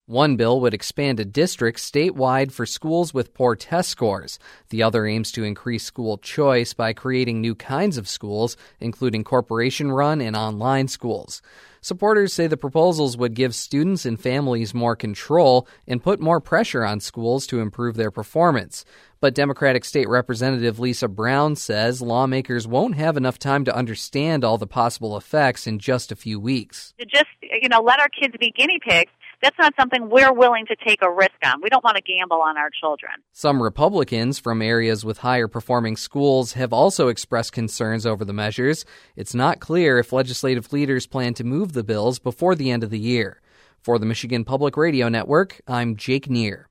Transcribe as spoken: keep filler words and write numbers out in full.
One bill would expand a district statewide for schools with poor test scores. The other aims to increase school choice by creating new kinds of schools, including corporation-run and online schools. Supporters say the proposals would give students and families more control and put more pressure on schools to improve their performance. But Democratic State Representative Lisa Brown says lawmakers won't have enough time to understand all the possible effects in just a few weeks. To just, you know, let our kids be guinea pigs, that's not something we're willing to take a risk on. We don't want to gamble on our children. Some Republicans from areas with higher performing schools have also expressed concerns over the measures. It's not clear if legislative leaders plan to move the bills before the end of the year. For the Michigan Public Radio Network, I'm Jake Neer.